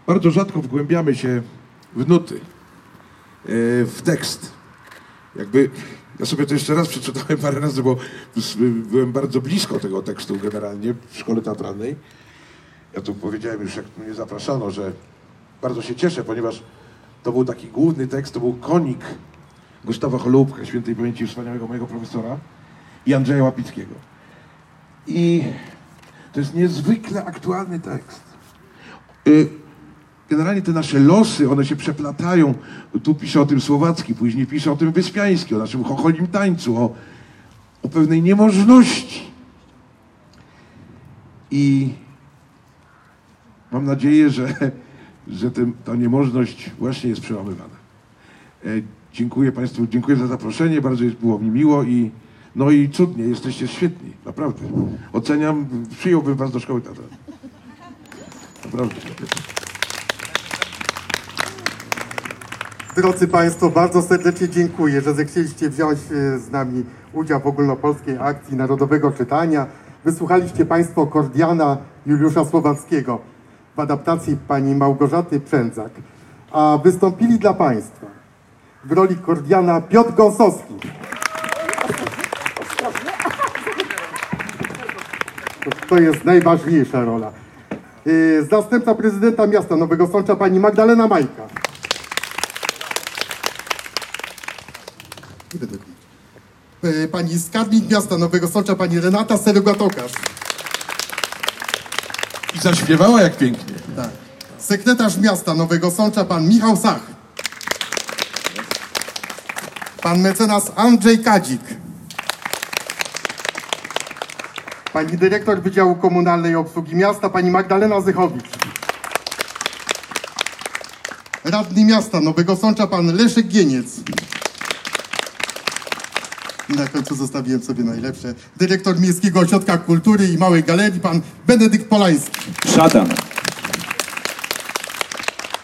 bardzo rzadko wgłębiamy się w nuty, w tekst. Jakby, ja sobie to jeszcze raz przeczytałem parę razy, bo byłem bardzo blisko tego tekstu generalnie w szkole teatralnej. Ja tu powiedziałem już, jak mnie zapraszano, że bardzo się cieszę, ponieważ to był taki główny tekst, to był Konik Gustawa Holubka, świętej pamięci wspaniałego mojego profesora, i Andrzeja Łapickiego. I to jest niezwykle aktualny tekst. Generalnie te nasze losy, one się przeplatają. Tu pisze o tym Słowacki, później pisze o tym Wyspiański, o naszym chocholim tańcu, o pewnej niemożności. I mam nadzieję, że ta niemożność właśnie jest przełamywana. Dziękuję Państwu, dziękuję za zaproszenie, bardzo było mi miło i no i cudnie, jesteście świetni, naprawdę. Oceniam, przyjąłbym Was do szkoły teatralnej. Naprawdę. Drodzy Państwo, bardzo serdecznie dziękuję, że zechcieliście wziąć z nami udział w ogólnopolskiej akcji Narodowego Czytania. Wysłuchaliście Państwo Kordiana Juliusza Słowackiego w adaptacji pani Małgorzaty Przędzak, a wystąpili dla Państwa w roli Kordiana Piotr Gąsowski. To jest najważniejsza rola. Zastępca prezydenta miasta Nowego Sącza pani Magdalena Majka. Pani skarbnik miasta Nowego Sącza pani Renata Seryga-Tokarz. I zaśpiewała jak pięknie. Tak. Sekretarz miasta Nowego Sącza pan Michał Sach. Pan mecenas Andrzej Kadzik. Pani dyrektor Wydziału Komunalnej Obsługi Miasta pani Magdalena Zychowicz. Radny miasta Nowego Sącza pan Leszek Gieniec. I na końcu zostawiłem sobie najlepsze. Dyrektor Miejskiego Ośrodka Kultury i Małej Galerii pan Benedykt Polański. Szatan.